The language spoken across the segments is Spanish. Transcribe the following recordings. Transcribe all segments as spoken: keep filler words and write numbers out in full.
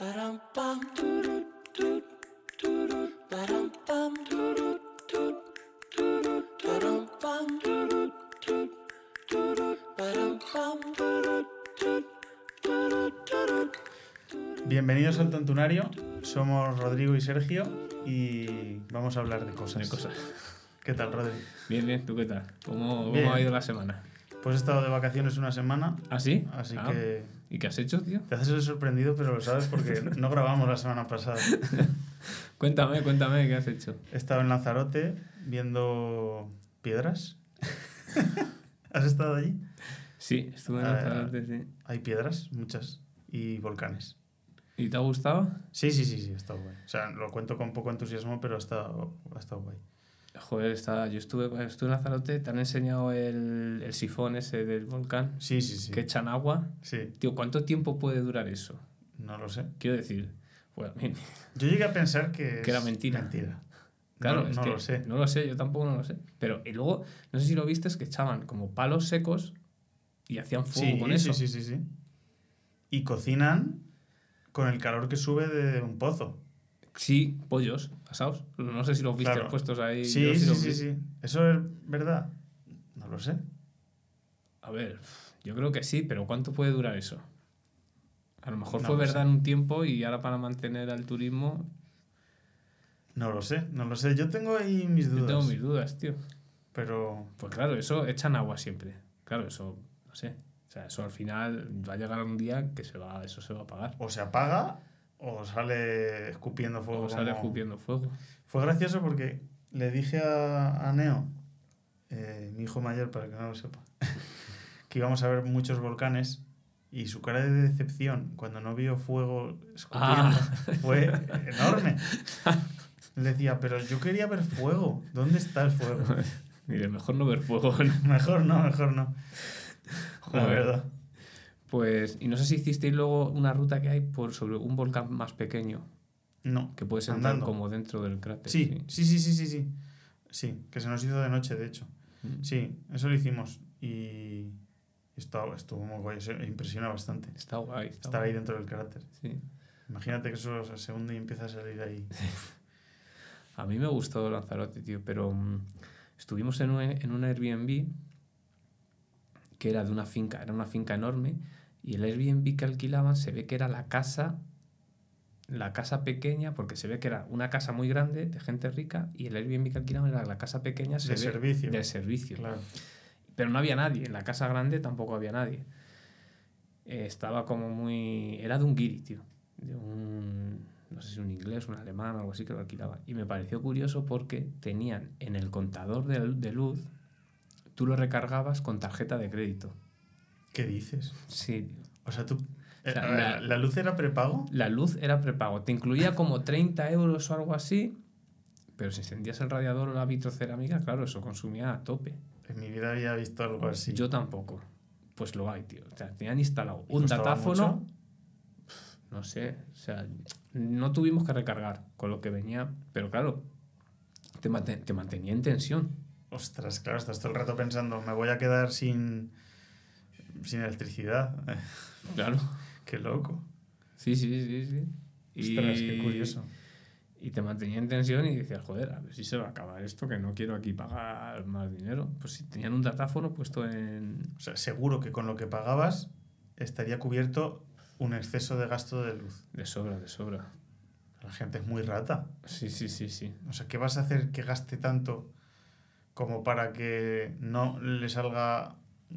Bienvenidos al Tontunario, somos Rodrigo y Sergio y vamos a hablar de cosas. De cosas. ¿Qué tal, Rodrigo? Bien, bien, ¿tú qué tal? ¿Cómo, Bien. ¿Cómo ha ido la semana? Pues he estado de vacaciones una semana. ¿Ah, sí? Así Ah, que... ¿Y qué has hecho, tío? Te haces sorprendido, pero lo sabes porque no grabamos la semana pasada. Cuéntame, cuéntame, ¿qué has hecho? He estado en Lanzarote viendo piedras. ¿Has estado allí? Sí, estuve en Ah, Lanzarote, sí. Hay piedras, muchas, y volcanes. ¿Y te ha gustado? Sí, sí, sí, sí, ha estado guay. O sea, lo cuento con poco entusiasmo, pero ha estado, ha estado guay. Joder, está, yo estuve, estuve en Lanzarote, ¿te han enseñado el, el sifón ese del volcán? Sí, sí, sí. Que echan agua. Sí. Tío, ¿cuánto tiempo puede durar eso? No lo sé. Quiero decir, bueno, Yo llegué a pensar que, que era es mentira. mentira. Claro, no, es no que lo sé. No lo sé, yo tampoco no lo sé. Pero y luego, no sé si lo viste, es que echaban como palos secos y hacían fuego Sí, con eso. sí, sí, sí, sí. Y cocinan con el calor que sube de un pozo. Sí, pollos asados. No sé si los viste Claro. puestos ahí. Sí, Yo sí, los sí, vi. sí. ¿Eso es verdad? No lo sé. A ver, yo creo que sí, pero ¿cuánto puede durar eso? A lo mejor No fue lo verdad sé. en un tiempo y ahora para mantener al turismo. No lo sé, no lo sé. Yo tengo ahí mis dudas. Yo tengo mis dudas, tío. Pero... Pues claro, eso echan agua siempre. Claro, eso, no sé. O sea, eso al final va a llegar un día que se va, eso se va a apagar. O se apaga o sale escupiendo fuego. O sale como... escupiendo fuego. Fue gracioso porque le dije a, a Neo, eh, mi hijo mayor, para que no lo sepa, que íbamos a ver muchos volcanes y su cara de decepción cuando no vio fuego escupiendo Ah. fue enorme. Le decía, pero yo quería ver fuego. ¿Dónde está el fuego? Mire, mejor no ver fuego, ¿no? Mejor no, mejor no. La Joder. verdad. Pues, y no sé si hicisteis luego una ruta que hay por sobre un volcán más pequeño, No. que puedes entrar andando. como dentro del cráter. Sí, sí, sí, sí, sí, sí. Sí, que se nos hizo de noche, de hecho. Mm. Sí, eso lo hicimos. Y estuvo, estuvo muy guay. Se impresiona bastante. Está guay. Está Estar guay. ahí dentro del cráter. Sí. Imagínate que eso se hunde y empieza a salir ahí. A mí me gustó Lanzarote, tío, pero um, estuvimos en un, en un Airbnb que era de una finca, era una finca enorme, y el Airbnb que alquilaban se ve que era la casa, la casa pequeña, porque se ve que era una casa muy grande de gente rica, y el Airbnb que alquilaban era la casa pequeña se De ve, servicio. de servicio. Claro. Pero no había nadie, en la casa grande tampoco había nadie. Eh, estaba como muy... Era de un guiri, tío. De un... No sé si un inglés, un alemán, algo así que lo alquilaba. Y me pareció curioso porque tenían en el contador de, de luz, tú lo recargabas con tarjeta de crédito. ¿Qué dices? Sí, tío. O sea, tú... O sea, ¿La, la, ¿La luz era prepago? La luz era prepago. Te incluía como treinta euros o algo así, pero si encendías el radiador o la vitrocerámica, claro, eso consumía a tope. En mi vida había visto algo así. Yo tampoco. Pues lo hay, tío. O sea, tenían instalado ¿Y un costaba datáfono... mucho? No sé, o sea, no tuvimos que recargar con lo que venía, pero claro, te, manten, te mantenía en tensión. Ostras, claro, estás todo el rato pensando, me voy a quedar sin, sin electricidad. Claro. Qué loco. Sí, sí, sí, sí. Y, Ostras, qué curioso. Y te mantenía en tensión y decías, joder, a ver si se va a acabar esto, que no quiero aquí pagar más dinero. Pues si tenían un datáfono puesto en... O sea, seguro que con lo que pagabas estaría cubierto un exceso de gasto de luz. De sobra, de sobra. La gente es muy rata. Sí, sí, sí, sí. O sea, ¿qué vas a hacer que gaste tanto como para que no le salga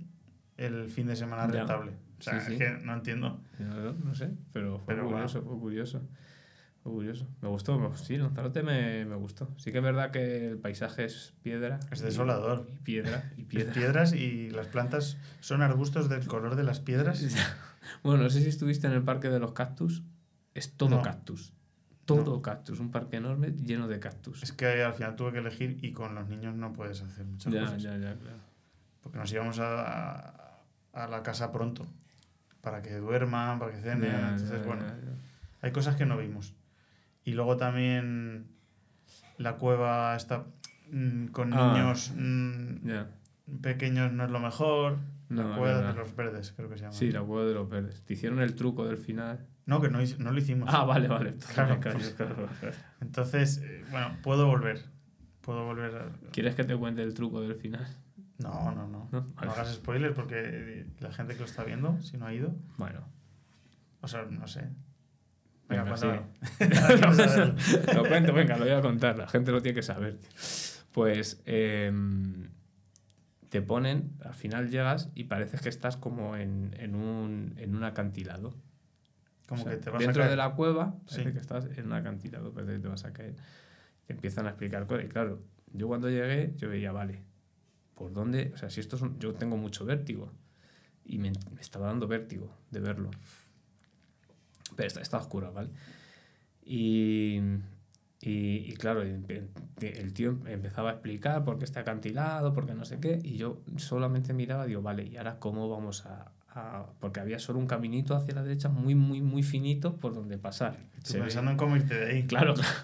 el fin de semana Ya. rentable? O sea, Sí, sí. es que no entiendo. No, no sé, pero fue Pero curioso, bueno. fue curioso. Fue curioso. Me gustó, me, sí, Lanzarote me, me gustó. Sí que es verdad que el paisaje es piedra. Es y- desolador. Y, piedra, y piedra. Las piedras y las plantas son arbustos del color de las piedras. Bueno, no sé si estuviste en el parque de los cactus. Es todo No. cactus. Todo No. cactus. Un parque enorme lleno de cactus. Es que al final tuve que elegir y con los niños no puedes hacer muchas Ya, cosas. ya, ya, claro. Porque nos íbamos a, a la casa pronto. Para que duerman, para que cenen. Ya, Entonces, ya, bueno, ya, ya. hay cosas que no vimos. Y luego también la cueva está mm, con Ah, niños mm, Ya. pequeños no es lo mejor. No, la es cueva verdad. de los verdes, creo que se llama. Sí, la cueva de los verdes. Te hicieron el truco del final. No, que no, hice- no lo hicimos. Ah, vale, vale. Claro, Claro, pues- claro, claro. Entonces, eh, bueno, puedo volver. Puedo volver a... ¿Quieres que te cuente el truco del final? No, no, no. No, No vale. hagas spoilers porque la gente que lo está viendo, si no ha ido, Bueno. o sea, no sé. Venga, Venga, cuéntamelo. sí. Quiero saberlo. Lo cuento, venga, lo voy a contar. La gente lo tiene que saber. Pues eh, te ponen, al final llegas y pareces que estás como en, en, un, en un acantilado. Como O sea, que te vas dentro a caer. de la cueva, parece Sí. que estás en un acantilado, parece que te vas a caer. Te empiezan a explicar cosas. Y claro, yo cuando llegué, yo veía, vale, ¿por dónde? O sea, si esto es un- yo tengo mucho vértigo. Y me, me estaba dando vértigo de verlo. Pero está, está oscuro, ¿vale? Y, y, y claro, el, el tío empezaba a explicar por qué está acantilado, por qué no sé qué, y yo solamente miraba y digo, vale, ¿y ahora cómo vamos a...? a- porque había solo un caminito hacia la derecha muy, muy, muy finito por donde pasar. Tú Se ve- pensando en cómo irte de ahí. Claro, claro.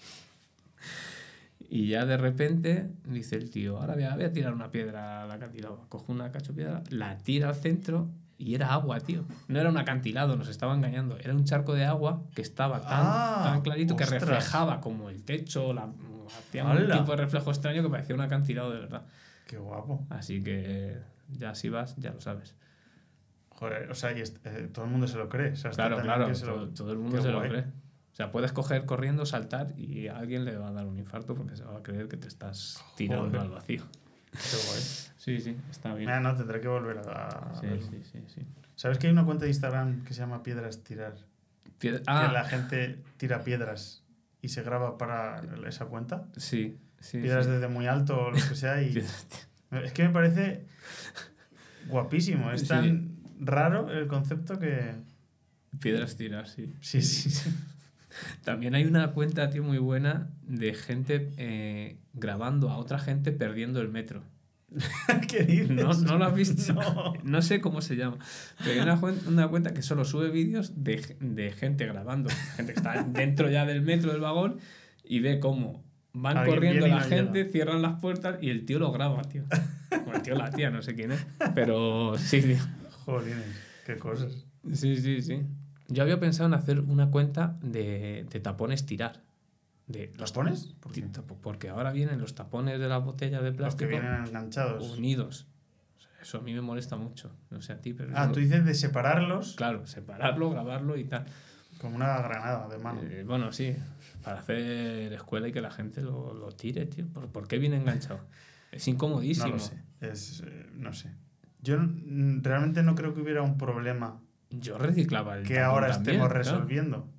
Y ya de repente dice el tío, ahora voy a, voy a tirar una piedra al acantilado. Coge una cacho piedra, la tira al centro y era agua, tío. No era un acantilado, nos estaba engañando. Era un charco de agua que estaba tan, Ah, tan clarito ostras. que reflejaba como el techo, la, hacía un ¡Hala! tipo de reflejo extraño que parecía un acantilado de verdad. Qué guapo. Así que ya si vas, ya lo sabes. Joder, o sea, y est- eh, todo el mundo se lo cree. O sea, está Claro, tan claro, bien que se lo- todo, todo el mundo Qué se lo guay. cree. O sea, puedes coger corriendo, saltar y a alguien le va a dar un infarto porque se va a creer que te estás tirando Joder. al vacío. Qué guay. Sí, sí, está bien. Mira, no, tendré que volver a, a Sí, verlo. sí, sí, sí. ¿Sabes que hay una cuenta de Instagram que se llama Piedras Tirar? Pied- Que Ah, la gente tira piedras y se graba para esa cuenta. sí, sí. Piedras sí. desde muy alto o lo que sea. Y Piedras, tío. es que me parece guapísimo. Es Sí. tan raro el concepto que... Piedras tirar, sí. Sí, sí, sí. También hay una cuenta, tío, muy buena de gente eh, grabando a otra gente perdiendo el metro. ¿Qué dices? ¿No, ¿No lo has visto? No. No sé cómo se llama. Pero hay una, cuen- una cuenta que solo sube vídeos de, ge- de gente grabando. Gente que está dentro ya del metro, del vagón, y ve cómo van Alguien corriendo viene y la no gente, llega. cierran las puertas y el tío lo graba, tío. O el tío o la tía, no sé quién es. Pero sí, tío. Jolines, qué cosas. Sí, sí, sí. Yo había pensado en hacer una cuenta de, de tapones tirar. De ¿Los pones? ¿Por qué? ti- Porque ahora vienen los tapones de las botellas de Los que plástico vienen enganchados. unidos. O sea, eso a mí me molesta mucho. No sé a ti, pero... Ah, yo- tú dices de separarlos Claro, separarlo, grabarlo y tal. como una granada de mano. Eh, bueno, sí, para hacer escuela y que la gente lo, lo tire, tío. ¿Por, por qué viene enganchado? Es incomodísimo. No lo sé. Es, eh, no sé. Yo mm, realmente no creo que hubiera un problema Yo reciclaba el que tapón ahora también, estemos claro. resolviendo.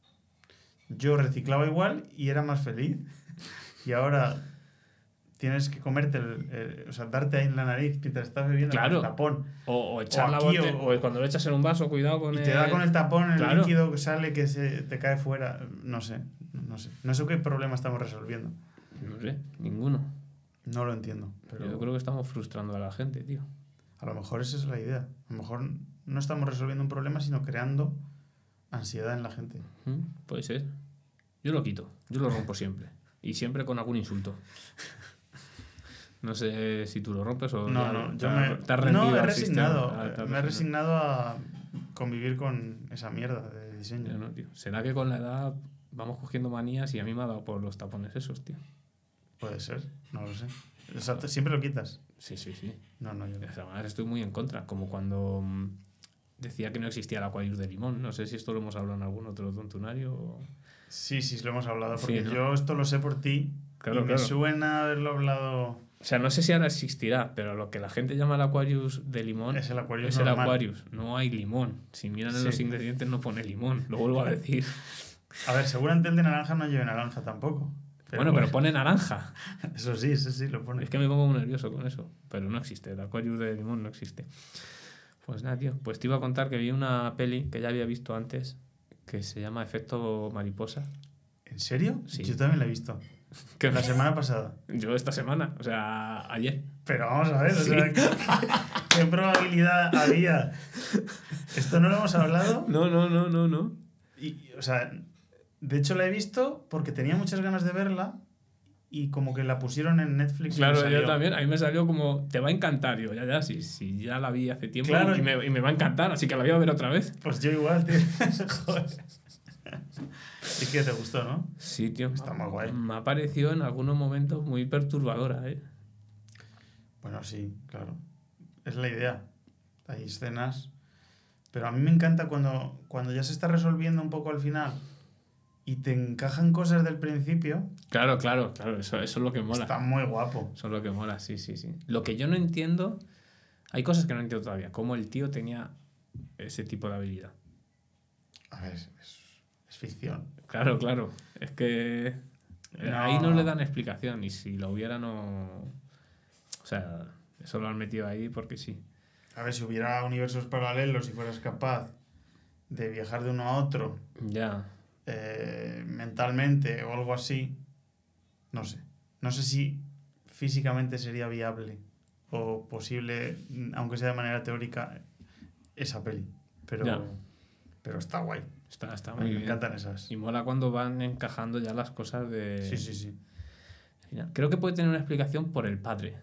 Yo reciclaba igual y era más feliz. Y ahora tienes que comerte, el, el- o sea, darte ahí en la nariz mientras estás bebiendo con Claro. el tapón. O, o echar O la aquí, bote- o- o cuando lo echas en un vaso, cuidado con Y el... te da con el tapón el Claro. líquido que sale que se te cae fuera. No sé, no sé. No sé qué problema estamos resolviendo. No sé, ninguno. No lo entiendo. Pero Yo creo que estamos frustrando a la gente, tío. a lo mejor esa es la idea. A lo mejor no estamos resolviendo un problema, sino creando ansiedad en la gente. ¿Mm? Puede ser. Yo lo quito, yo lo rompo siempre. Y siempre con algún insulto. No sé si tú lo rompes o No, ya no, te yo has- me, te has rendido no, he al resignado. sistema. Ah, te has Me he resignado a convivir con esa mierda de diseño. Ya no, tío. ¿Será que con la edad vamos cogiendo manías y a mí me ha dado por los tapones esos, tío? Puede ser, no lo sé. O sea, te- siempre lo quitas. Sí, sí, sí. No, no, yo no. Además estoy muy en contra, como cuando mm, decía que no existía el Aquarius de limón. No sé si esto lo hemos hablado en algún otro tontunario o... Sí, sí, lo hemos hablado. Sí, Porque ¿no? yo esto lo sé por ti. Claro, y me claro. suena haberlo hablado. O sea, no sé si ahora existirá, pero lo que la gente llama el Aquarius de limón Es el Aquarius es el normal. Aquarius. No hay limón. Si miran en Sí. los ingredientes no pone limón. Lo vuelvo a decir. A ver, seguramente el de naranja no lleve naranja tampoco. bueno, pero pone naranja. Eso sí, eso sí, lo pone. Es que me pongo muy nervioso con eso. Pero no existe. El Aquarius de limón no existe. Pues nada, tío. Pues te iba a contar que vi una peli que ya había visto antes que se llama Efecto Mariposa. ¿En serio? Sí. Yo también la he visto. Que La semana pasada. Yo esta semana, o sea, ayer. Pero vamos a ver, o Sí. sea, ¿qué, qué probabilidad había? Esto no lo hemos hablado. No, no, no, no, no. Y, o sea, de hecho la he visto porque tenía muchas ganas de verla y como que la pusieron en Netflix. Y me Claro, salió. yo también. A mí me salió como, te va a encantar. Yo, ya, ya, sí, sí, ya la vi hace tiempo Claro. y, me, y me va a encantar, así que la voy a ver otra vez. Pues yo igual, tío. Joder. Y que te gustó, ¿no? Sí, tío. Está muy guay. Me ha parecido en algunos momentos muy perturbadora, ¿eh? Bueno, sí, claro. Es la idea. Hay escenas. Pero a mí me encanta cuando, cuando ya se está resolviendo un poco al final y te encajan cosas del principio. Claro, claro, claro. Eso, eso es lo que mola. Está muy guapo. Eso es lo que mola, sí, sí, sí. Lo que yo no entiendo... Hay cosas que no entiendo todavía. Cómo el tío tenía ese tipo de habilidad. A ver, es, es ficción. Claro, claro. Es que... No. Ahí no le dan explicación. Y si lo hubiera, no... O sea, eso lo han metido ahí porque sí. A ver, si hubiera universos paralelos y fueras capaz de viajar de uno a otro Ya. eh, mentalmente o algo así, no sé. No sé si físicamente sería viable o posible, aunque sea de manera teórica, esa peli. Pero, Ya. pero está guay. Está, está Me muy bien. encantan esas. Y mola cuando van encajando ya las cosas de... Sí, sí, sí. Creo que puede tener una explicación por el padre.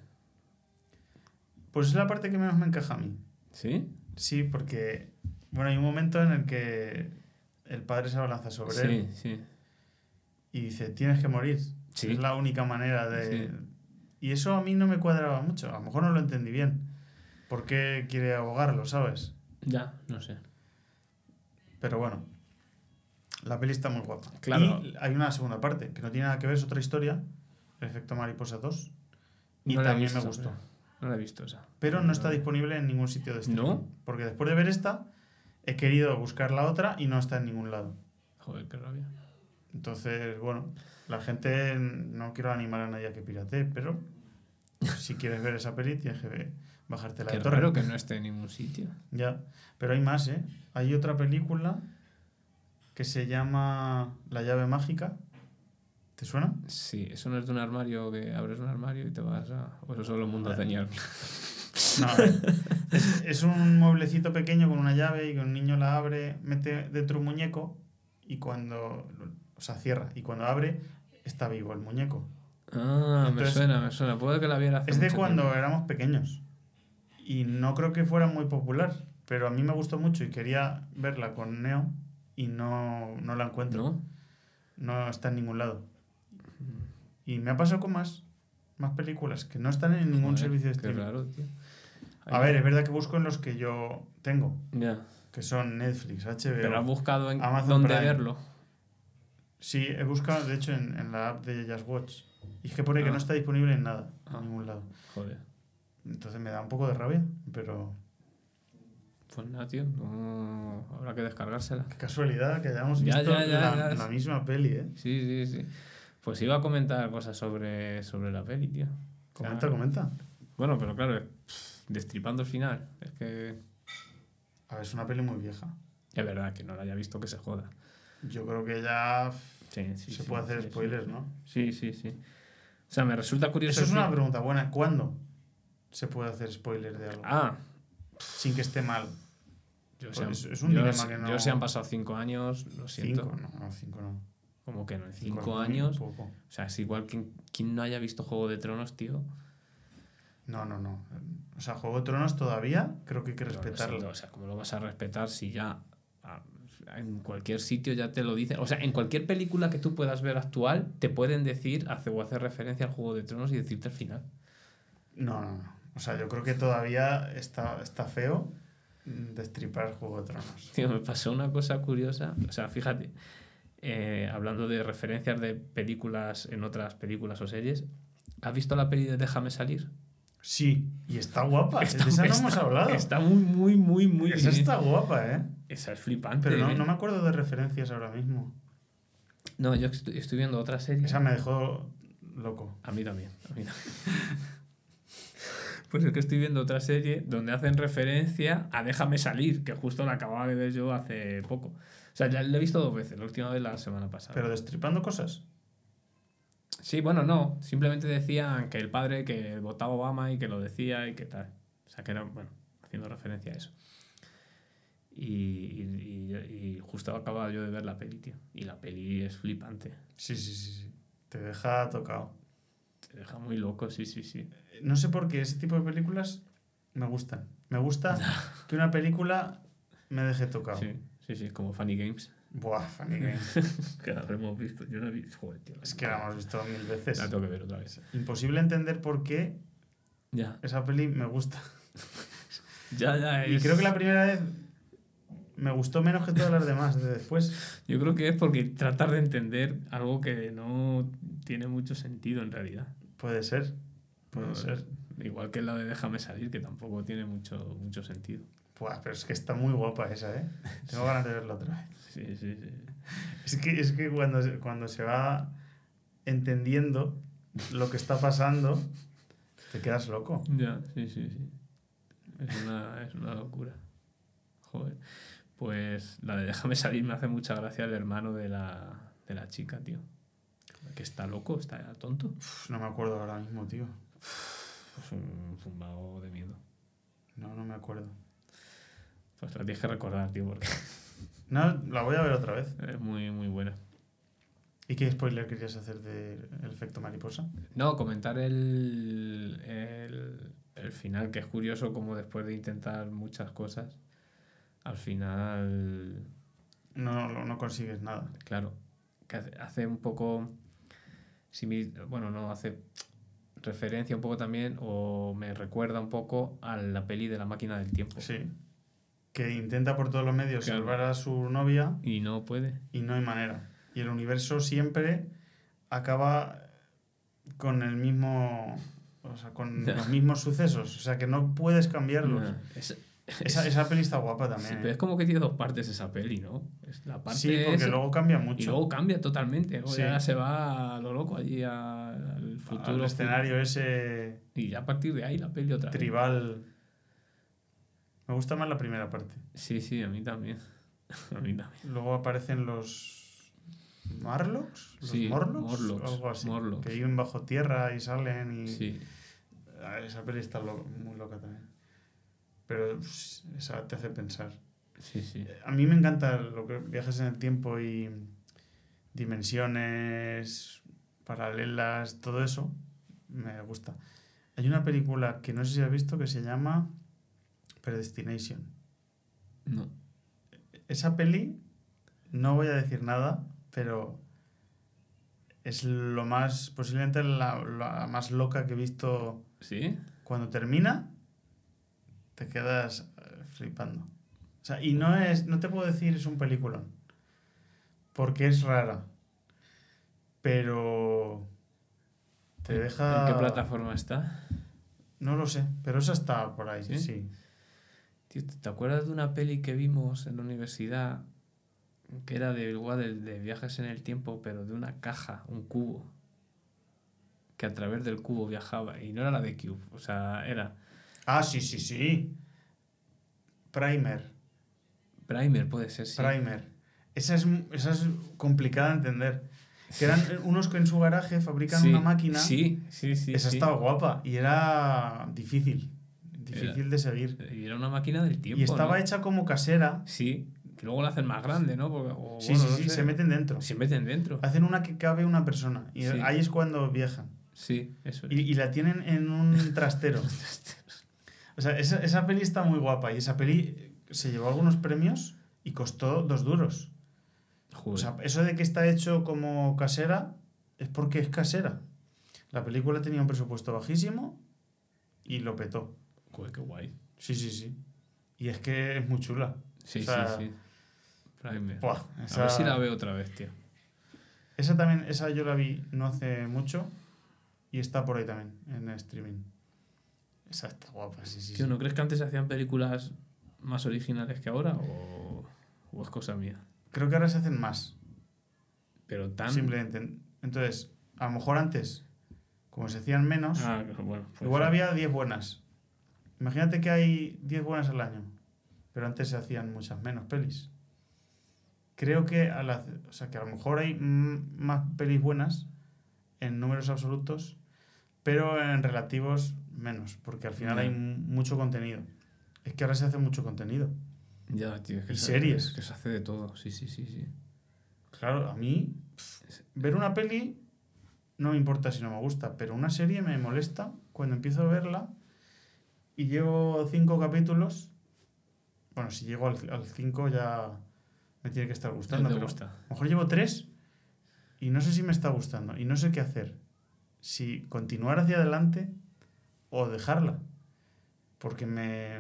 Pues es la parte que menos me encaja a mí. ¿Sí? Sí, porque, bueno, hay un momento en el que el padre se abalanza sobre Sí, él sí. y dice, tienes que morir. Sí. Es la única manera de... Sí. Y eso a mí no me cuadraba mucho. A lo mejor no lo entendí bien. ¿Por qué quiere ahogarlo, sabes? Ya, no sé. Pero bueno, la peli está muy guapa. Claro. Y hay una segunda parte, que no tiene nada que ver, es otra historia, El efecto mariposa dos. Y No la he también visto, me gustó. pero- No la he visto esa. Pero no está disponible en ningún sitio de streaming. ¿No? Porque después de ver esta, he querido buscar la otra y no está en ningún lado. Joder, qué rabia. Entonces, bueno, la gente, no quiero animar a nadie a que piratee, pero si quieres ver esa peli tienes que ver, bajarte la Qué de torre. raro que no esté en ningún sitio. Ya, pero hay más, ¿eh? Hay otra película que se llama La llave mágica. ¿Te suena? Sí, eso no es de un armario que abres un armario y te vas a... O eso solo el mundo señal. No, a ver. es, es un mueblecito pequeño con una llave y que un niño la abre, mete dentro un muñeco y cuando... O sea, cierra. Y cuando abre, está vivo el muñeco. Ah, Entonces, me suena, me suena. Puede que la viera hace Es de mucho cuando tiempo. éramos pequeños. Y no creo que fuera muy popular. Pero a mí me gustó mucho y quería verla con Neo y no, no la encuentro. ¿No? No está en ningún lado. Y me ha pasado con más, más películas que no están en ningún Joder, servicio de qué streaming. raro, tío. A ver, es verdad que busco en los que yo tengo, Ya. que son Netflix, H B O, Pero has buscado en Amazon dónde Prime. verlo. Sí, he buscado, de hecho, en, en la app de Just Watch. Y es que pone que Ah. no está disponible en nada, Ah. en ningún lado. Joder. Entonces me da un poco de rabia, pero Pues nada, tío. No... Habrá que descargársela. qué casualidad que hayamos Ya, visto ya, ya, la, ya. la misma peli, ¿eh? Sí, sí, sí. Pues iba a comentar cosas sobre, sobre la peli, tío. Comenta, O sea, comenta. Bueno, pero claro, pff, destripando el final. Es que... A ver, es una peli muy vieja. Es verdad que no la haya visto, que se joda. Yo creo que ya Sí, sí, se sí, puede hacer sí, spoilers, sí. ¿no? Sí, sí, sí. O sea, me resulta curioso... Eso es el una fin- pregunta buena. ¿Cuándo se puede hacer spoiler de algo? Ah, Sin que esté mal. yo Pues se han, es- es un yo dilema se- que no- yo se han pasado cinco años, lo siento. Cinco, no, no, cinco no. Como que no, en Cinco cinco, es muy años... poco. O sea, es igual que quien no haya visto Juego de Tronos, tío. No, no, no. O sea, Juego de Tronos todavía creo que hay que Pero lo respetarlo. siento, o sea, ¿cómo lo vas a respetar si ya ah, en cualquier sitio ya te lo dicen? O sea, en cualquier película que tú puedas ver actual, te pueden decir hace, o hacer referencia al Juego de Tronos y decirte el final. No, no, no. O sea, yo creo que todavía está, está feo destripar Juego de Tronos. Tío, me pasó una cosa curiosa. O sea, fíjate, eh, hablando de referencias de películas en otras películas o series, ¿has visto la peli de Déjame salir? Sí, y está guapa. Está- de esa no está- hemos hablado. Está muy, muy, muy, muy Esa bien. está guapa, ¿eh? Esa es flipante. Pero no, ¿eh? no me acuerdo de referencias ahora mismo. No, yo estoy, estoy viendo otra serie. Esa me dejó loco. A mí también, a mí también. Pues es que estoy viendo otra serie donde hacen referencia a Déjame salir, que justo la acababa de ver yo hace poco. O sea, ya la he visto dos veces, la última vez la semana pasada. Pero destripando cosas. Sí, bueno, no. Simplemente decían que el padre que votaba a Obama y que lo decía y que tal. O sea, que era, bueno, haciendo referencia a eso. Y, y, y, y justo acababa yo de ver la peli, tío. Y la peli es flipante. Sí, sí, sí, sí. Te deja tocado. Te deja muy loco, sí, sí, sí. No sé por qué ese tipo de películas me gustan. Me gusta que una película me deje tocado. Sí, sí, sí, como Funny Games. Buah, Funny Games. Que la hemos visto. Yo no he visto. Joder, tío. Es que la hemos visto mil veces. La tengo que ver otra vez. Imposible entender por qué Ya. esa peli me gusta. Ya, ya. Y Es... creo que la primera vez me gustó menos que todas las demás de después. Yo creo que es porque tratar de entender algo que no tiene mucho sentido en realidad. Puede ser. Puede No, ser. Igual que la de Déjame salir, que tampoco tiene mucho, mucho sentido. Buah, pero es que está muy guapa esa, ¿eh? Tengo ganas de verla otra vez. Sí, sí, sí. Es que, es que cuando, se- cuando se va entendiendo lo que está pasando, te quedas loco. Ya, sí, sí, sí. Es una, es una locura. Joder. Pues la de Déjame salir me hace mucha gracia el hermano de la, de la chica, tío. Que está loco, está tonto. Uf, no me acuerdo ahora mismo, tío. Es un zumbao de miedo. No, no me acuerdo. Pues la tienes que recordar, tío, porque No, la voy a ver otra vez. es muy, muy buena. ¿Y qué spoiler querías hacer del efecto mariposa? No, comentar el, el, el final, que es curioso como después de intentar muchas cosas, al final, No, no, no consigues nada. claro, que hace, hace un poco, simil- bueno, no, hace referencia un poco también, o me recuerda un poco a la peli de La máquina del tiempo. Sí. Que intenta por todos los medios Claro. salvar a su novia Y no puede. y no hay manera. Y el universo siempre acaba con el mismo... O sea, con Ya. los mismos sucesos. O sea, que no puedes cambiarlos. Ya, es- Esa, esa peli está guapa sí, también. pero ¿eh? es como que tiene dos partes esa peli, ¿no? Es la parte Sí, porque esa- luego cambia y mucho. luego cambia totalmente. Luego Sí. ya se va a lo loco allí a- al futuro. Al escenario ese Y ya a partir de ahí la peli otra vez. tribal. Me gusta más la primera parte. Sí, sí, a mí también. A mí también. Luego aparecen los Marlocks, los Sí, Morlocks, Morlocks, algo así. Morlocks. Que viven bajo tierra y salen y Sí, Ah, esa peli está lo- muy loca también. Pero pss, esa te hace pensar. sí, sí. A mí me encanta lo que viajes en el tiempo y dimensiones paralelas, todo eso me gusta. Hay una película que no sé si has visto que se llama Predestination. No. Esa peli, no voy a decir nada, pero es lo más, posiblemente la, la más loca que he visto. ¿Sí? Cuando termina, te quedas eh, flipando. O sea, y no es, no te puedo decir es un peliculón, porque es rara, pero te ¿En- deja... ¿En qué plataforma está? No lo sé, pero esa está por ahí, ¿Sí? sí. Tío, ¿te te acuerdas de una peli que vimos en la universidad que era de igual de, de viajes en el tiempo, pero de una caja, un cubo, que a través del cubo viajaba? Y no era la de Cube, o sea, era Ah, sí, sí, sí. Primer, Primer, puede ser, sí. Primer. Esa es, esa es complicada de entender. Que eran unos que en su garaje fabrican Sí, una máquina. Sí, sí, sí. Esa sí. estaba guapa y era difícil. Difícil Era- de seguir. Y era una máquina del tiempo. Y estaba ¿no? hecha como casera. Sí, que luego la hacen más grande, ¿no? Porque, o, Sí, bueno, sí, no sí, sé. se meten dentro. Se meten dentro. Hacen una que cabe una persona. Y Sí. ahí es cuando viajan. Sí, eso es. Y, y la tienen en un trastero. O sea, esa, esa peli está muy guapa. Y esa peli se llevó algunos premios y costó dos duros. Joder. O sea, eso de que está hecho como casera es porque es casera. La película tenía un presupuesto bajísimo y lo petó. Joder, qué guay. Sí, sí, sí. Y es que es muy chula. Sí, O sea, sí, sí. Primer. Buah, A esa, ver si la veo otra vez, tío. esa también, esa yo la vi no hace mucho y está por ahí también, en streaming. Esa está guapa, sí, sí. Tío, sí. ¿no crees que antes se hacían películas más originales que ahora? ¿O, o es cosa mía? Creo que ahora se hacen más. Pero tan... Simplemente. Entonces, a lo mejor antes, como se hacían menos, Ah, bueno. pues igual sí. había diez buenas. Imagínate que hay diez buenas al año, pero antes se hacían muchas menos pelis. Creo que a, la, o sea, que a lo mejor hay mm, más pelis buenas en números absolutos, pero en relativos menos, porque al final Ya. hay m- mucho contenido. Es que ahora se hace mucho contenido. Ya, tío. Es que Y se- series. es que se hace de todo. Sí, sí, sí, sí. Claro, a mí, pf, ver una peli no me importa si no me gusta, pero una serie me molesta cuando empiezo a verla y llevo cinco capítulos. Bueno, si llego al, al cinco ya me tiene que estar gustando, te pero gusta. a lo mejor llevo tres y no sé si me está gustando y no sé qué hacer. Si continuar hacia adelante o dejarla. Porque me,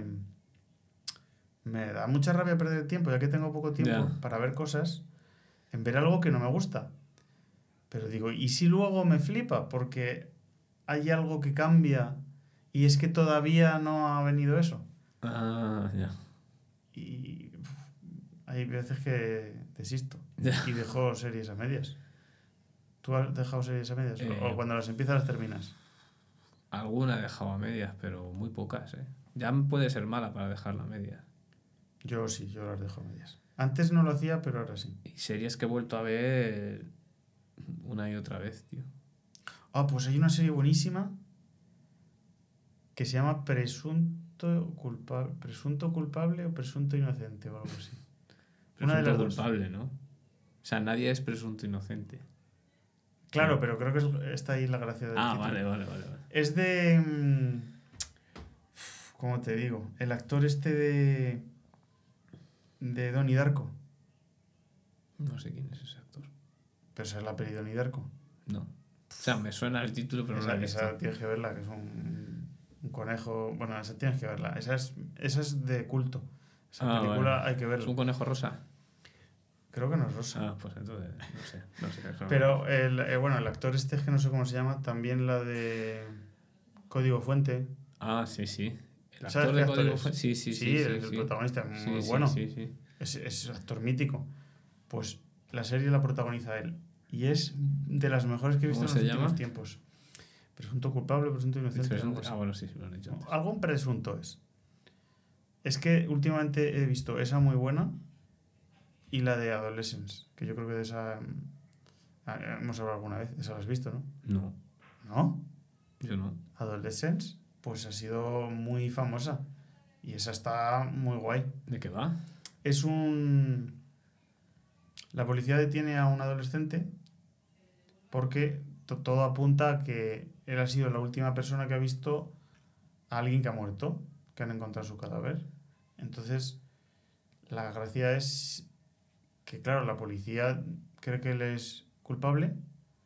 me da mucha rabia perder el tiempo, ya que tengo poco tiempo Ya. para ver cosas, en ver algo que no me gusta. Pero digo, ¿y si luego me flipa? Porque hay algo que cambia y es que todavía no ha venido eso. Ah, ya. Y uf, hay veces que desisto Ya. y dejo series a medias. ¿Tú has dejado series a medias? Eh, ¿O cuando las empiezas las terminas? Alguna he dejado a medias, pero muy pocas, ¿eh? Ya puede ser mala para dejarla a medias. Yo sí, yo las dejo a medias. Antes no lo hacía, pero ahora sí. Y series que he vuelto a ver una y otra vez, tío. Ah, pues hay una serie buenísima que se llama Presunto Culpable, Presunto Culpable o Presunto Inocente o algo así. Una de Presunto las dos. culpable, ¿no? O sea, nadie es presunto inocente. Claro, No. pero creo que es- está ahí la gracia del Ah, título. vale, vale, vale, vale. Es de... mm, ¿Cómo te digo? El actor este de... de Donnie Darko. No sé quién es ese actor. Pero esa es la peli de Donnie Darko. No. O sea, me suena el título, pero no Esa, lo he visto. esa tienes que verla, que es un, un conejo... Bueno, esa tienes que verla. Esa es, esa es de culto. Esa Ah, película vale. hay que ¿Es verla. un conejo rosa? Creo que no es rosa. Ah, pues entonces, no sé. No sé eso. Pero, el, eh, bueno, el actor este, es que no sé cómo se llama, también la de Código Fuente. Ah, sí, sí. El ¿Sabes actor qué de actor Código es? Fuente. Sí, sí, Sí, sí, es sí, el sí. protagonista, es muy Sí, bueno. sí, sí, sí. Es, es actor mítico. Pues la serie la protagoniza él. Y es de las mejores que he visto ¿Cómo en los se últimos llama? tiempos. Presunto culpable, presunto inocente, algo Presunto- así. Ah, bueno, sí, sí, lo han dicho antes. Algo presunto es. Es que últimamente he visto esa muy buena y la de Adolescence, que yo creo que de esa mm, ah, hemos hablado alguna vez. Esa la has visto, ¿no? No, ¿No? yo no. Adolescence, pues ha sido muy famosa. Y esa está muy guay. ¿De qué va? Es un... La policía detiene a un adolescente porque to- todo apunta a que él ha sido la última persona que ha visto a alguien que ha muerto, que han encontrado su cadáver. Entonces, la gracia es que, claro, la policía cree que él es culpable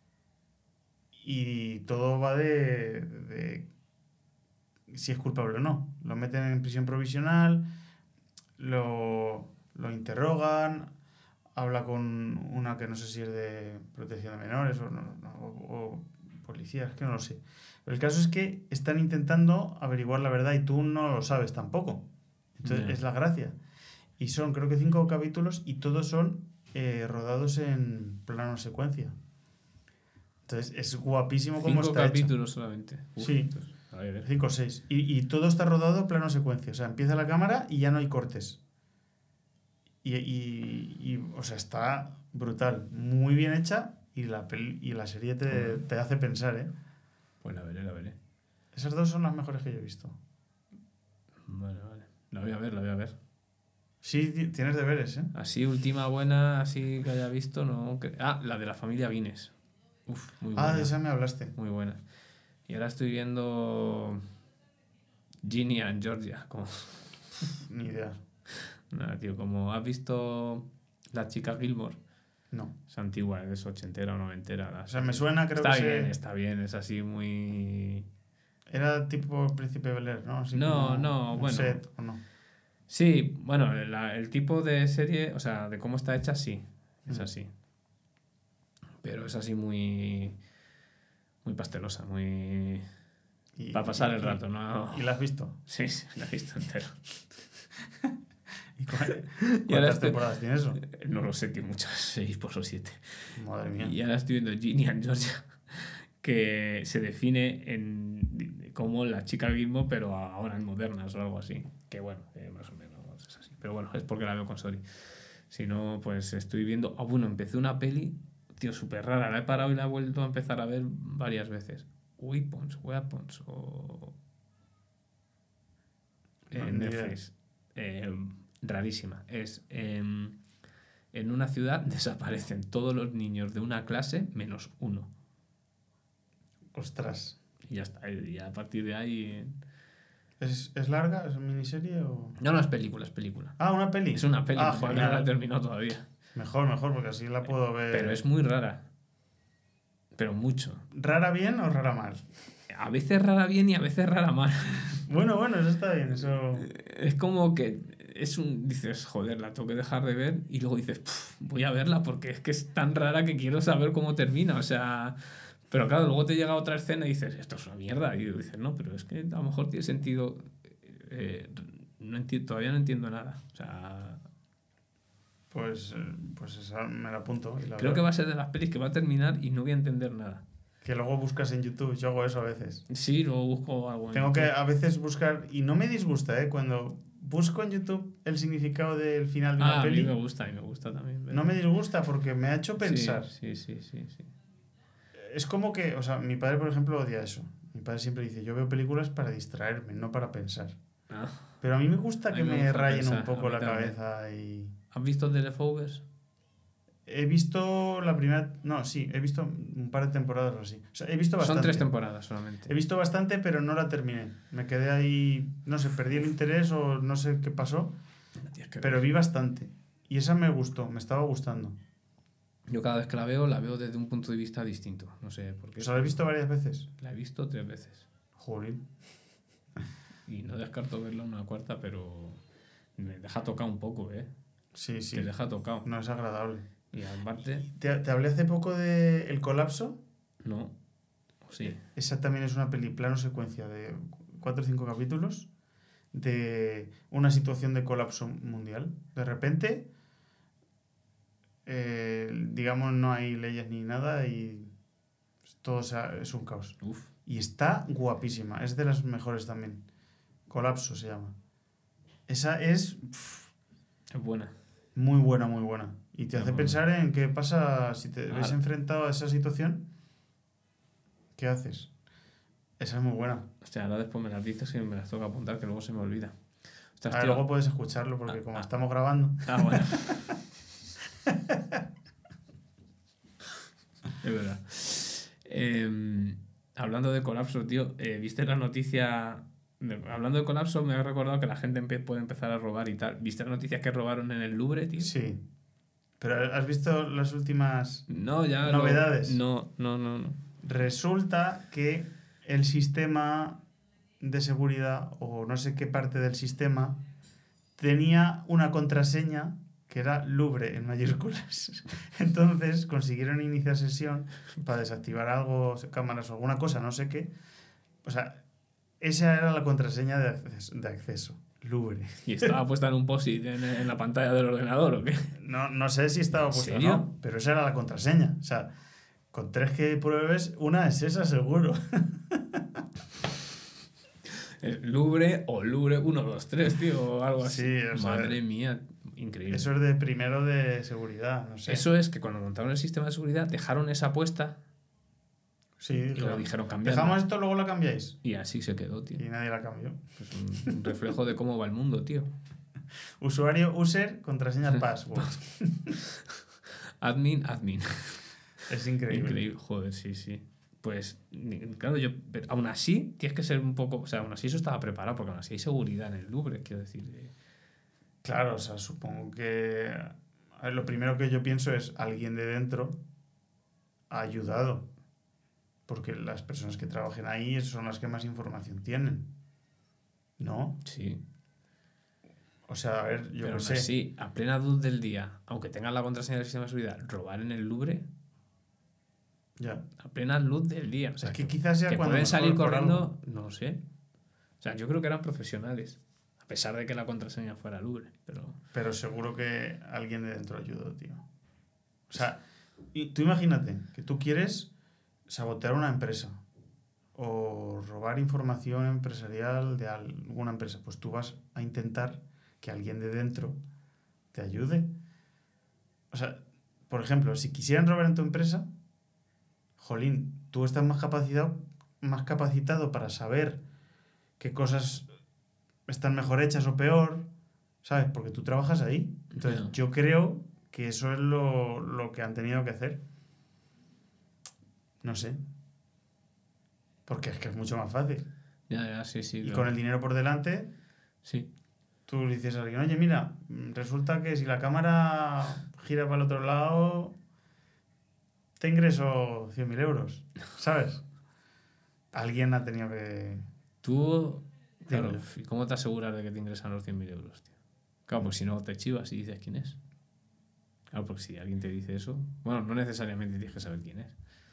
y todo va de, de si es culpable o no. Lo meten en prisión provisional, lo, lo interrogan, habla con una que no sé si es de protección de menores o, no, no, o, o policía, es que no lo sé. Pero el caso es que están intentando averiguar la verdad y tú no lo sabes tampoco. Entonces Ya. es la gracia. Y son creo que cinco capítulos y todos son eh, rodados en plano secuencia. Entonces es guapísimo cómo Cinco está hecho. capítulos solamente. Uf, Sí. entonces, a ver. cinco o seis. Y, y todo está rodado plano secuencia. O sea, empieza la cámara y ya no hay cortes. Y, y, y, o sea, está brutal. Muy bien hecha y la, peli- y la serie te, Joder. te hace pensar, ¿eh? Pues la veré, la veré. Esas dos son las mejores que yo he visto. Vale, vale. La voy a ver, la voy a ver. Sí, ti- tienes deberes, ¿eh? Así, última buena, así que haya visto, no. que- Ah, la de la familia Vines. Uf, muy Ah, buena. de esa me hablaste. Muy buena. Y ahora estoy viendo Ginny and Georgia. Como... Ni idea. Nada, tío, como has visto La chica Gilmore. No. Es antigua, es ochentera o noventera. la O sea, me serie. suena, creo Está que bien, se... está bien, es así muy... Era tipo Príncipe Bel Air, ¿no? Así No, como no, un bueno. set, ¿o no? Sí, bueno, la- el tipo de serie, o sea, de cómo está hecha, sí, es Mm. así. Pero es así muy... Muy pastelosa, muy... Y, Para pasar y- el y- rato, ¿no? ¿Y la has visto? Sí, sí, la he visto entero. ¿Y cuál- Y ahora cuántas estoy- temporadas tiene eso? No lo sé, tío, muchas, seis por o siete. Madre mía. Y ahora estoy viendo Ginny and Georgia, que se define en como la chica Gilmore, pero ahora en modernas o algo así. Que bueno, eh, más o menos es así. Pero bueno, es porque la veo con Sori. Si no, pues estoy viendo... Ah, bueno, empecé una peli, tío, súper rara. La he parado y la he vuelto a empezar a ver varias veces. Weapons, Weapons o... No, En ni idea. Netflix. Eh, rarísima. Es... em, en una ciudad desaparecen todos los niños de una clase menos uno. Ostras. Y ya está. Y a partir de ahí... ¿Es, ¿Es larga? ¿Es miniserie o...? No, no, es película, es película. Ah, ¿una peli? Es una peli, Ah, joder, no la he genial. terminado todavía. Mejor, mejor, porque así la puedo ver. Pero es muy rara. Pero mucho. ¿Rara bien o rara mal? A veces rara bien y a veces rara mal. Bueno, bueno, eso está bien, eso... Es como que es un... Dices, joder, la tengo que dejar de ver. Y luego dices, "Puf, voy a verla porque es que es tan rara que quiero saber cómo termina. O sea... Pero claro, luego te llega otra escena y dices, esto es una mierda. Y dices, no, pero es que a lo mejor tiene sentido... Eh, no enti- todavía no entiendo nada. O sea... Pues, eh, pues esa me la apunto. Y la Creo veo. que va a ser de las pelis que va a terminar y no voy a entender nada. Que luego buscas en YouTube, yo hago eso a veces. Sí, luego busco algo en Tengo que YouTube. a veces buscar, y no me disgusta, ¿eh? Cuando busco en YouTube el significado del final de una Ah, a mí peli, me gusta, a mí me gusta también. ver. no me disgusta porque me ha hecho pensar. Sí, sí, sí, sí, sí. Es como que, o sea, mi padre, por ejemplo, odia eso. Mi padre siempre dice, yo veo películas para distraerme, no para pensar. Ah, Pero a mí me gusta A que mí me me gusta rayen pensar, un poco a mí la también. cabeza y... ¿Has visto The Leftovers? He visto la primera... No, sí, he visto un par de temporadas o así. O sea, he visto bastante. Son tres temporadas solamente. He visto bastante, pero no la terminé. Me quedé ahí, no sé, perdí el interés o no sé qué pasó, La tienes que pero ver. vi bastante. Y esa me gustó, me estaba gustando. Yo cada vez que la veo, la veo desde un punto de vista distinto. No sé por qué. O sea, la he visto varias veces. La he visto tres veces. Jolín. Y no descarto verla una cuarta, pero me deja tocado un poco, ¿eh? Sí, sí. Te deja tocado. No es agradable. Y aparte, ¿Te, te hablé hace poco de El Colapso? no. Sí. Esa también es una peli plano secuencia de cuatro o cinco capítulos de una situación de colapso mundial. De repente, eh, digamos, no hay leyes ni nada y todo sea- es un caos. Uf. Y está guapísima, es de las mejores también. Colapso se llama. Esa es pf, Es buena. muy buena, muy buena. Y te Es hace muy pensar en qué pasa si te ves Ahora- enfrentado a esa situación. ¿Qué haces? Esa es muy buena. O sea, ahora después me las dices y me las tengo que apuntar, que luego se me olvida. Ostras, Ahora tío. luego puedes escucharlo porque Ah, como ah. estamos grabando. Ah, bueno. Es verdad. Eh, hablando de colapso, tío, eh, ¿viste la noticia? de- hablando de colapso, me ha recordado que la gente empe- puede empezar a robar y tal. ¿Viste la noticia que robaron en el Louvre, tío? Sí. Pero ¿has visto las últimas No, ya. novedades? Lo, no, no, no, no. Resulta que el sistema de seguridad o no sé qué parte del sistema tenía una contraseña que era Louvre en mayúsculas. Entonces consiguieron iniciar sesión para desactivar algo, cámaras o alguna cosa, no sé qué. O sea, esa era la contraseña de acceso. De acceso. Louvre. ¿Y estaba puesta en un post-it en, en la pantalla del ordenador o qué? No, no sé si estaba ¿En puesta o serio? no, pero esa era la contraseña. O sea, con tres que pruebes, una es esa seguro. El Louvre o Louvre uno, dos, tres, tío, o algo así. Sí, o sea, Madre mía, increíble. Eso es de primero de seguridad, no sé. Eso es que cuando montaron el sistema de seguridad dejaron esa puesta Sí, y dijeron, lo dijeron cambiarla. dejamos esto, luego la cambiáis. Y así se quedó, tío. Y nadie la cambió. Es un, un reflejo de cómo va el mundo, tío. Usuario, user, contraseña, password. Admin, admin. Es increíble. Increíble, joder, sí, sí. Pues, ni- claro, yo, pero aún así tienes que ser un poco, o sea, aún así eso estaba preparado, porque aún así hay seguridad en el Louvre, quiero decir. eh. Claro, o sea, supongo que a ver, lo primero que yo pienso es alguien de dentro ha ayudado. Porque las personas que trabajen ahí son las que más información tienen. ¿No? Sí, O sea, a ver, yo pero qué aún sé. así, a plena luz del día, aunque tengan la contraseña del sistema de seguridad, robar en el Louvre, Ya. a plena luz del día. O sea, Es que quizás sea que cuando pueden mejor salir por corriendo, algo. no lo sé. O sea, yo creo que eran profesionales, a pesar de que la contraseña fuera Louvre, pero... Pero seguro que alguien de dentro ayudó, tío. O sea, y tú imagínate que tú quieres sabotear una empresa o robar información empresarial de alguna empresa. Pues tú vas a intentar que alguien de dentro te ayude. O sea, por ejemplo, si quisieran robar en tu empresa, jolín, tú estás más capacitado, más capacitado para saber qué cosas están mejor hechas o peor, ¿sabes? Porque tú trabajas ahí. Entonces, Ya. yo creo que eso es lo, lo que han tenido que hacer. No sé. Porque es que es mucho más fácil. Ya, ya, sí, sí. Y claro. con el dinero por delante, Sí. tú le dices a alguien, oye, mira, resulta que si la cámara gira para el otro lado, te ingreso cien mil euros, ¿sabes? Alguien ha tenido que... Tú, Digo claro, yo. ¿y cómo te aseguras de que te ingresan los cien mil euros, tío? Claro, pues si no te chivas y dices quién es. Claro, porque si alguien te dice eso, bueno, no necesariamente tienes que saber quién es.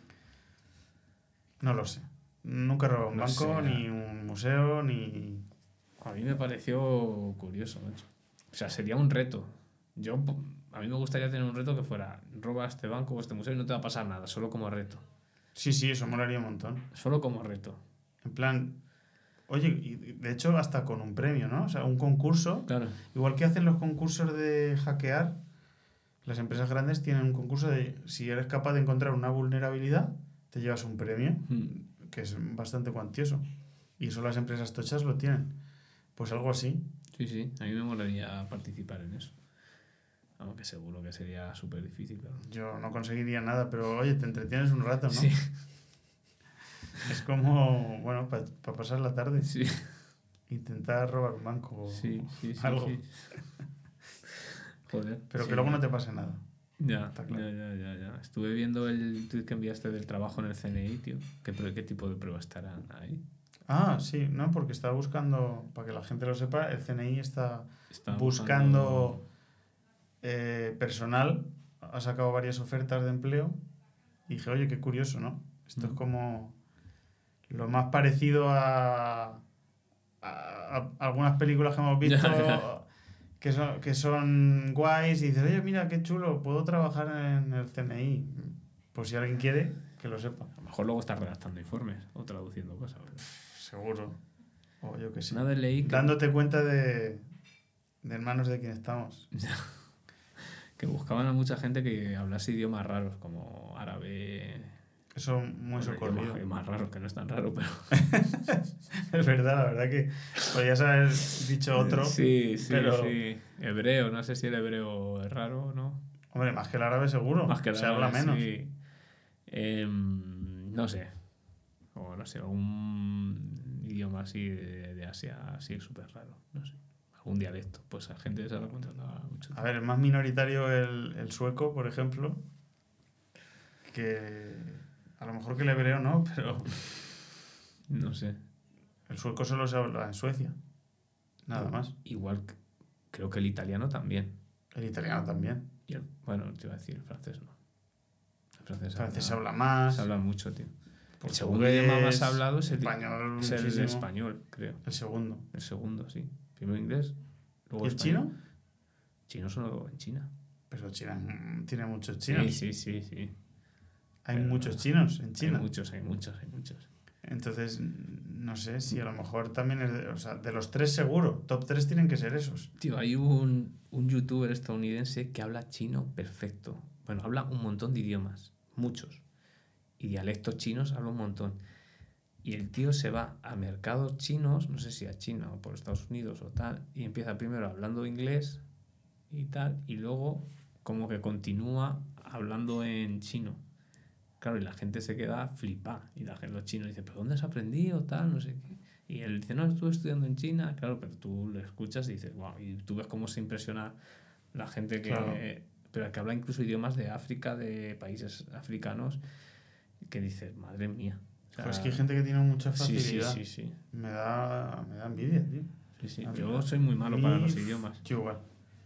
No lo sé. Nunca he robado un No banco, sé. ni un museo, ni... A mí me pareció curioso, macho. O sea, sería un reto. Yo, a mí me gustaría tener un reto que fuera, roba este banco o este museo y no te va a pasar nada, solo como reto. Sí, sí, eso molaría un montón. Solo como reto. En plan, oye, y de hecho hasta con un premio, ¿no? O sea, un concurso, Claro. igual que hacen los concursos de hackear, las empresas grandes tienen un concurso de si eres capaz de encontrar una vulnerabilidad, te llevas un premio, Mm. que es bastante cuantioso. Y eso las empresas tochas lo tienen. Pues algo así. Sí, sí, a mí me molaría participar en eso. Aunque seguro que sería súper difícil, claro. Yo no conseguiría nada, pero oye, te entretienes un rato, ¿no? Sí, Es como, bueno, para pasar la tarde. sí, Intentar robar un banco o sí, sí, sí, algo. sí. Joder. Pero sí. que luego no te pase nada. Ya, Está claro. ya, ya, ya, ya. Estuve viendo el tweet que enviaste del trabajo en el C N I, tío. ¿Qué, prue- qué tipo de pruebas estarán ahí? Ah, sí, no, porque estaba buscando, para que la gente lo sepa, el C N I está Estaba buscando eh, personal, ha sacado varias ofertas de empleo y dije, oye, qué curioso, ¿no? Esto es Mm. como lo más parecido a, a- a algunas películas que hemos Ya, ya. visto que son, que son guays y dices, oye, mira, qué chulo, puedo trabajar en el C N I. Pues si alguien quiere, que lo sepa. A lo mejor luego estás redactando informes o traduciendo cosas. ¿Verdad? Seguro. O yo qué sé. Una vez leí que, Dándote cuenta de, de en manos de quién estamos. que buscaban a mucha gente que hablase idiomas raros, como árabe. Eso muy Bueno, socorrido. idiomas, idiomas raros, que no es tan raro, pero. Es verdad, la verdad que podrías haber dicho otro. Sí, sí, pero, sí. Hebreo, no sé si el hebreo es raro o no. hombre, más que el árabe seguro. Más que el Se habla árabe, menos. sí. Em, no sé. O no sé, algún idioma así de, de Asia, así súper raro. No sé. Algún dialecto. Pues a gente se lo contrataba mucho. A ver, es más minoritario el, el sueco, por ejemplo, que a lo mejor que el hebreo no, pero No sé. el sueco solo se habla en Suecia. Nada más. Igual, que- creo que el italiano también. El italiano también. Y el, bueno, te iba a decir el francés, no. El francés, El francés se habla, habla más. se habla mucho, tío. El Portugués, segundo idioma más hablado es el, español, es el muchísimo. español, creo. El segundo. El segundo, sí. Primero inglés, luego ¿Y el español. chino? Chino solo en China. Pero China mm, tiene muchos chinos. Sí, sí, sí, sí. Hay Pero muchos chinos en China. Hay muchos, hay muchos, hay muchos. Entonces, no sé si a lo mejor también es de, o sea, de los tres seguro, top tres tienen que ser esos. Tío, hay un, un youtuber estadounidense que habla chino perfecto. Bueno, habla un montón de idiomas, muchos. Y dialectos chinos habla un montón. Y el tío se va a mercados chinos, no sé si a China o por Estados Unidos o tal, y empieza primero hablando inglés y tal, y luego como que continúa hablando en chino. Claro, y la gente se queda flipada. Y la gente, los chinos dicen, ¿pero dónde has aprendido? Tal, no sé qué. Y él dice, no, estuve estudiando en China. Claro, pero tú le escuchas y dices, wow. Y tú ves cómo se impresiona la gente que... Claro. Pero que habla incluso idiomas de África, de países africanos, que dices, madre mía. O sea, Pues es que hay gente que tiene mucha sí, facilidad. sí, sí, sí. Me da, me da envidia, tío. Sí, sí. A mí- Yo soy muy malo a para mí, los idiomas. Yo igual.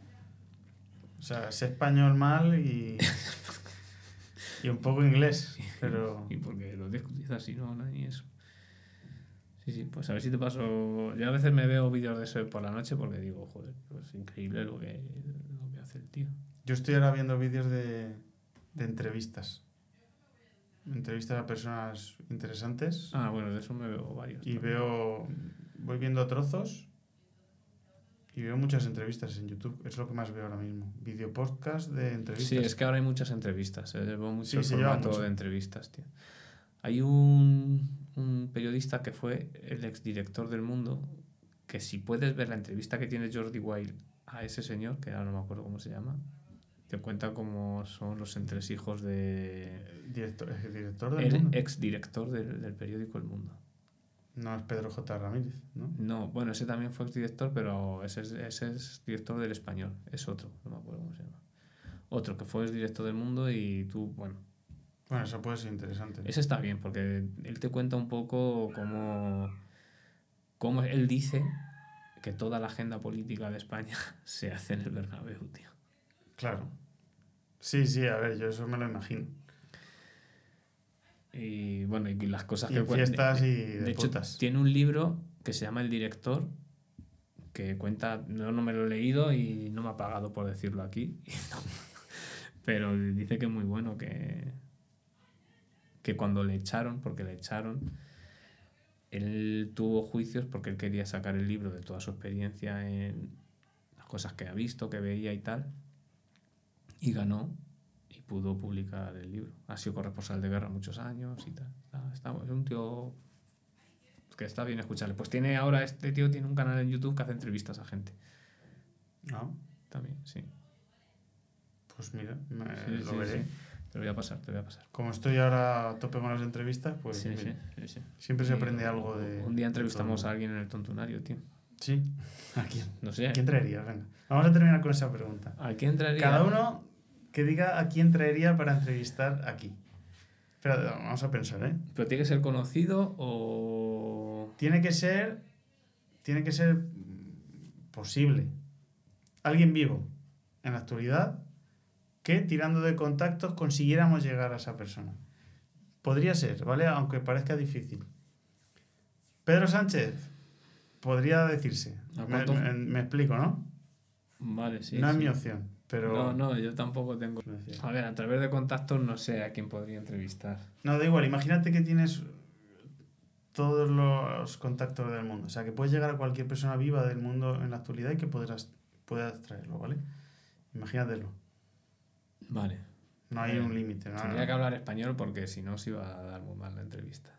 O sea, sé español mal y, y un poco inglés, pero... Y porque lo discutís así, no, no, ni eso. Sí, sí, pues a ver si te paso. Yo a veces me veo vídeos de eso por la noche porque digo, joder, pues es increíble lo que, lo que hace el tío. Yo estoy ahora viendo vídeos de, de entrevistas. Entrevistas a personas interesantes. Ah, bueno, de eso me veo varios. Y también. veo, voy viendo trozos y veo muchas entrevistas en YouTube. Es lo que más veo ahora mismo. Video podcast de entrevistas. Sí, es que ahora hay muchas entrevistas. ¿Eh? Veo mucho Sí, el se lleva formato mucho. de entrevistas, tío. Hay un, un periodista que fue el exdirector del Mundo, que si puedes ver la entrevista que tiene Jordi Wild a ese señor, que ahora no me acuerdo cómo se llama, Te cuenta cómo son los entresijos de... Director, ¿es el director del El Mundo? exdirector del, del periódico El Mundo. No es Pedro J. Ramírez, ¿no? No, bueno, ese también fue exdirector, pero ese es, ese es director del Español. Es otro, no me acuerdo cómo se llama. Otro que fue exdirector del Mundo y tú, bueno... Bueno, eso puede ser interesante. Ese está bien, porque él te cuenta un poco cómo, cómo él dice que toda la agenda política de España se hace en el Bernabéu, tío. Claro. Sí, sí, a ver, yo eso me lo imagino. Y bueno, y las cosas Y que en cuenta. fiestas de, y de, de de hecho, putas. tiene un libro que se llama El Director, que cuenta, no, no me lo he leído y no me ha pagado por decirlo aquí, pero dice que es muy bueno, que, que cuando le echaron, porque le echaron, él tuvo juicios porque él quería sacar el libro de toda su experiencia en las cosas que ha visto, que veía y tal, y ganó y pudo publicar el libro. Ha sido corresponsal de guerra muchos años y tal. Está, está, es un tío que está bien escucharle. Pues tiene ahora, este tío tiene un canal en YouTube que hace entrevistas a gente. ¿No? También, sí. Pues mira, me Sí, lo sí, veré. sí. Te lo voy a pasar, te lo voy a pasar. Como estoy ahora a tope con las entrevistas, pues Sí, mira, sí, sí, sí. siempre se Y aprende un- algo de... Un día de entrevistamos todo. a alguien en el Tontunario, tío. Sí. ¿A quién? No sé. ¿A quién traerías? Venga. Vamos a terminar con esa pregunta. ¿A quién traería? Cada uno que diga a quién traería para entrevistar aquí. Espera, vamos a pensar, ¿eh? ¿Pero tiene que ser conocido o...? Tiene que ser... Tiene que ser mm, posible. Alguien vivo en la actualidad que tirando de contactos consiguiéramos llegar a esa persona. Podría ser, ¿vale? Aunque parezca difícil. Pedro Sánchez, podría decirse. ¿A Me, cuánto? me- me explico, ¿no? Vale, sí. no es sí. mi opción, pero... No, no, yo tampoco tengo... Me decía. A ver, a través de contactos no sé a quién podría entrevistar. No, da igual, imagínate que tienes todos los contactos del mundo. O sea, que puedes llegar a cualquier persona viva del mundo en la actualidad y que podrás, puedas traerlo, ¿vale? Imagínatelo. Vale. No hay Eh, un límite. ¿no? Tendría que hablar español porque si no se iba a dar muy mal la entrevista.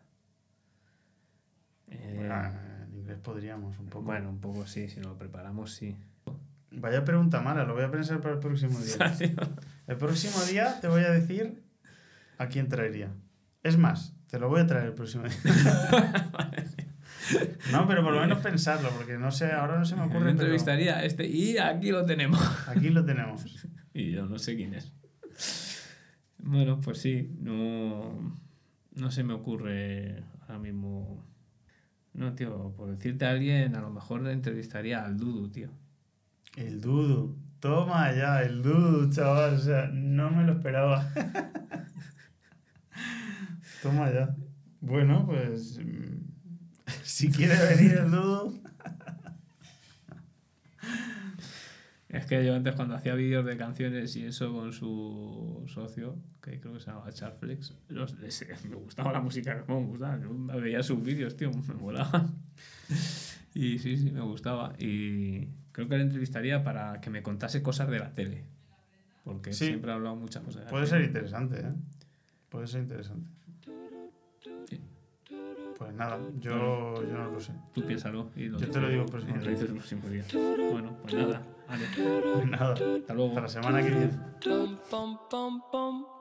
Eh, Ah, en inglés podríamos un poco. bueno, un poco sí, si nos lo preparamos sí. Vaya pregunta mala, lo voy a pensar para el próximo día. El próximo día te voy a decir a quién traería. Es más, te lo voy a traer el próximo día. No, pero por lo menos pensarlo, porque no sé, ahora no se me Yo ocurre. Pero entrevistaría a este y aquí lo tenemos. aquí lo tenemos. Y yo no sé quién es. Bueno, pues sí, no, no se me ocurre ahora mismo. No, tío, por decirte a alguien, a lo mejor le entrevistaría al Dudu, tío. El Dudu. Toma ya, el Dudu, chaval. O sea, no me lo esperaba. Toma ya. Bueno, pues... mm, si quiere venir el Dudu... Es que yo antes cuando hacía vídeos de canciones y eso con su socio, que creo que se llamaba Charflex, los, les- me gustaba la música, me gustaba, yo veía sus vídeos, tío, me molaban. Y sí, sí, me gustaba. Y creo que le entrevistaría para que me contase cosas de la tele. Porque Sí. siempre ha hablado muchas cosas de la Puede tele. ser interesante, ¿eh? Puede ser interesante. Sí. Pues nada, yo, yo no lo sé. Tú piénsalo y lo Yo te lo digo el próximo y lo día. dices el próximo día. Bueno, pues nada, vale. Pues nada, Hasta luego. hasta la semana que viene. Bum, bum, bum, bum.